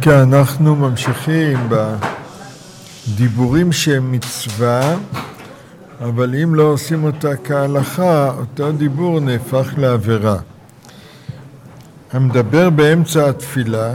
כן, אנחנו ממשיכים בדיבורים שהם מצווה, אבל אם לא עושים אותה כהלכה, אותו דיבור נהפך לעבירה. המדבר באמצע התפילה,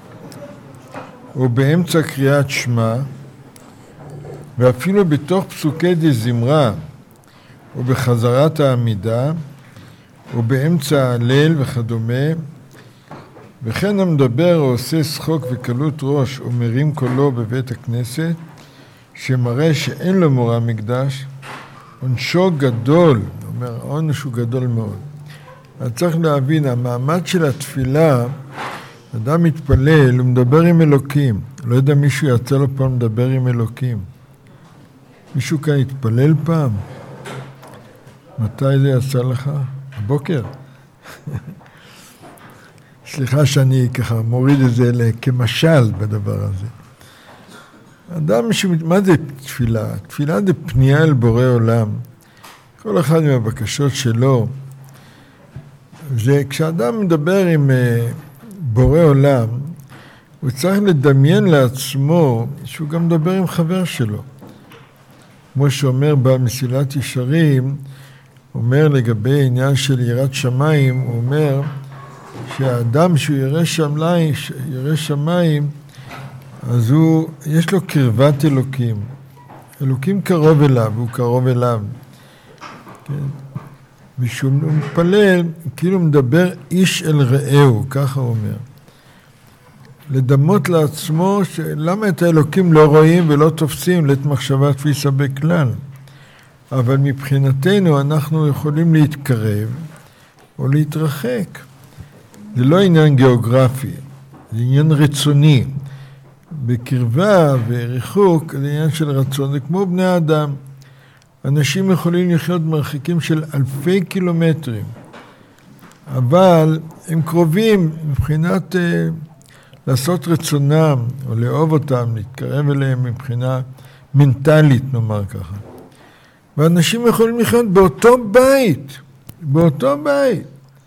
או באמצע קריאת שמע, ואפילו בתוך פסוקי דזמרה, או בחזרת העמידה, או באמצע הלל וכדומה, וכן המדבר או עושה שחוק וקלות ראש או מרים קולו בבית הכנסת, שמראה שאין לו מורא מקדש, עונשו גדול, אומר, העונש הוא גדול מאוד. אז צריך להבין, המעמד של התפילה, אדם מתפלל, הוא מדבר עם אלוקים. לא יודע, מישהו יצא לו פעם לדבר עם אלוקים. מישהו כאן התפלל פעם? מתי זה יצא לך? הבוקר? סליחה שאני ככה מוריד את זה כמשל בדבר הזה. אדם מה זה תפילה? תפילה זה פנייה אל בורא עולם. כל אחד עם הבקשות שלו. זה כשאדם מדבר עם בורא עולם, הוא צריך לדמיין לעצמו שהוא גם מדבר עם חבר שלו. כמו שאומר במסילת ישרים, אומר לגבי עניין של יראת שמיים, הוא אומר שהאדם שהוא ירא שמיים, אז יש לו קרבת אלוקים. אלוקים קרוב אליו, הוא קרוב אליו. כן? ושהוא מתפלל, כאילו מדבר איש אל רעהו, ככה הוא אומר. לדמות לעצמו, למה את האלוקים לא רואים ולא תופסים לת מחשבה תפיסה בכלל. אבל מבחינתנו אנחנו יכולים להתקרב או להתרחק. זה לא עניין גיאוגרפי, זה עניין רצוני. בקרבה וריחוק זה עניין של רצון, זה כמו בני האדם. אנשים יכולים לחיות מרחיקים של אלפי קילומטרים, אבל הם קרובים מבחינת לעשות רצונם או לאהוב אותם, להתקרב אליהם מבחינה מנטלית, נאמר ככה. ואנשים יכולים לחיות באותו בית,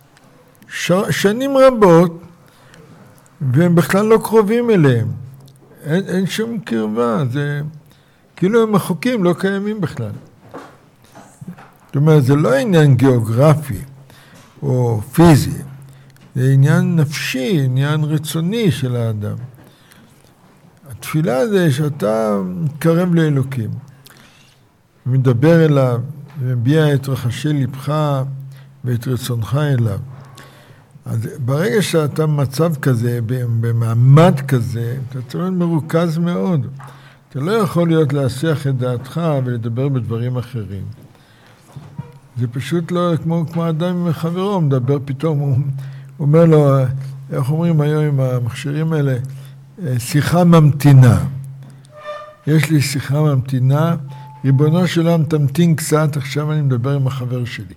שנים רבות, והם בכלל לא קרובים אליהם. אין שום קרבה, זה כאילו הם מחוקים, לא קיימים בכלל. זאת אומרת, זה לא עניין גיאוגרפי או פיזי, זה עניין נפשי, עניין רצוני של האדם. התפילה זה שאתה מתקרב לאלוקים, ומדבר אליו, ומביע את רחשי לבך ואת רצונך אליו. אז ברגע שאתה במצב כזה, במעמד כזה, אתה צריך להיות מרוכז מאוד. אתה לא יכול להיות להסיח את דעתך ולדבר בדברים אחרים. זה פשוט לא כמו אדם עם חברו, מדבר פתאום, הוא אומר לו, איך אומרים היום עם המכשירים האלה, שיחה ממתינה. יש לי שיחה ממתינה, ריבונו של עולם תמתין קצת, עכשיו אני מדבר עם החבר שלי.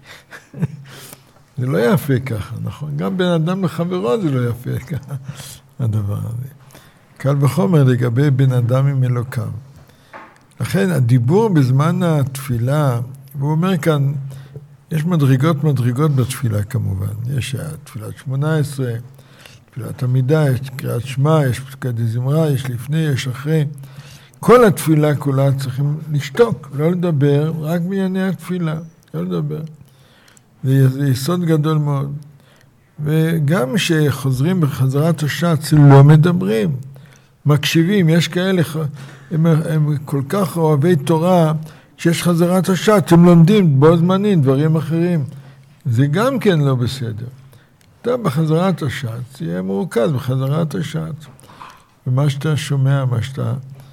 זה לא יפה ככה, נכון? גם בין אדם לחברו זה לא יפה ככה, הדבר הזה. קל וחומר לגבי בין אדם עם אלוקיו. לכן הדיבור בזמן התפילה, והוא אומר כאן, יש מדרגות בתפילה כמובן. יש תפילת 18, תפילת עמידה, יש קריאת שמע, יש פסוקי דזמרה, יש לפני, יש אחרי. כל התפילה כולה צריכים לשתוק, לא לדבר, רק בענייני התפילה, לא לדבר. זה יסוד גדול מאוד. וגם שחוזרים בחזרת השץ, לא מדברים, מקשיבים. יש כאלה, הם כל כך אוהבי תורה, שיש חזרת השץ, הם לומדים בו זמנים, דברים אחרים. זה גם כן לא בסדר. אתה בחזרת השץ, יהיה מרוכז בחזרת השץ. ומה שאתה שומע, מה שאתה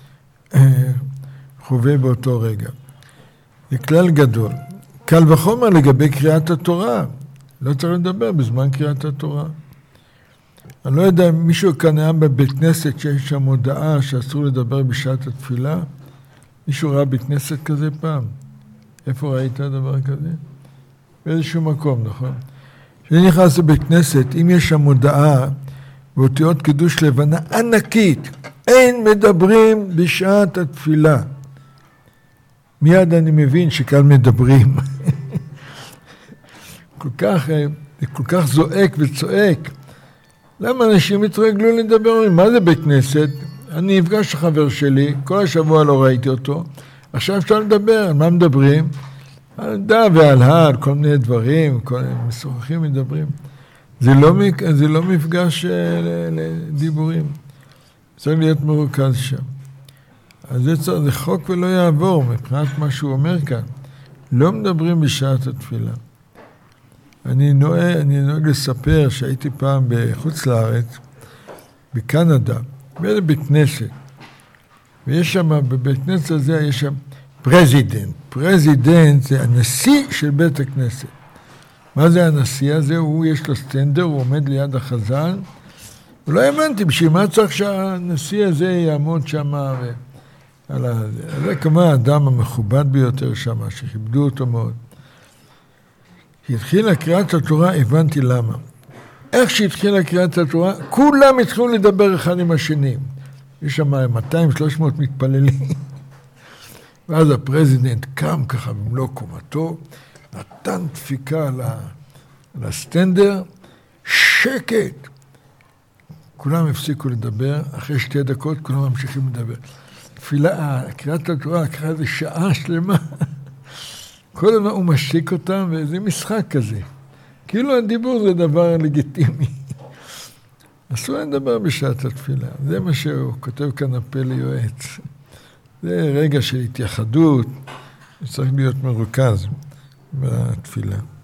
חווה באותו רגע. זה כלל גדול. קל וחומר לגבי קריאת התורה. לא צריך לדבר בזמן קריאת התורה. אני לא יודע, מישהו כאן היה בבית כנסת שיש שם הודעה שאסור לדבר בשעת התפילה. מישהו ראה בית כנסת כזה פעם? איפה ראית דבר כזה? באיזשהו מקום, נכון? כשאני נכנס לבית כנסת, אם יש שם הודעה באותיות קידוש לבנה ענקית, אין מדברים בשעת התפילה. מיד אני מבין שכאן מדברים. כל כך זועק וצועק. למה אנשים התרגלו לדבר? מה זה בית כנסת? אני נפגש לחבר שלי, כל השבוע לא ראיתי אותו, עכשיו אפשר לדבר, על מה מדברים? על דה ועל על כל מיני דברים, כל מיני משוחחים מדברים. זה לא מפגש לדיבורים. צריך להיות מרוכז שם. אז זה חוק ולא יעבור, מבחינת מה שהוא אומר כאן. לא מדברים בשעת התפילה. אני נוהג לספר שהייתי פעם בחוץ לארץ, בקנדה, בבית כנסת. ויש שם, בבית כנסת הזה, יש שם פרזידנט. פרזידנט זה הנשיא של בית הכנסת. מה זה הנשיא הזה? יש לו סטנדר, הוא עומד ליד החזן. ולא האמנתי, בשביל מה צריך שהנשיא הזה יעמוד שם? זה כמה האדם המכובד ביותר שם, שכיבדו אותו מאוד. כשהתחילה קריאת התורה, הבנתי למה. איך שהתחילה קריאת התורה, כולם התחילו לדבר אחד עם השני. יש שם 200-300 מתפללים. ואז הפרזידנט קם ככה במלוא קומתו, נתן דפיקה על הסטנדר, שקט. כולם הפסיקו לדבר, אחרי 2 דקות כולם ממשיכים לדבר. תפילה, קריאת התורה לקחה איזה שעה שלמה. כל הזמן הוא משיק אותם, וזה משחק כזה. כאילו הדיבור זה דבר לגיטימי. אסור לדבר בשעת התפילה. זה מה שהוא כותב כאן הפה ליועץ. זה רגע של התייחדות, צריך להיות מרוכז בתפילה.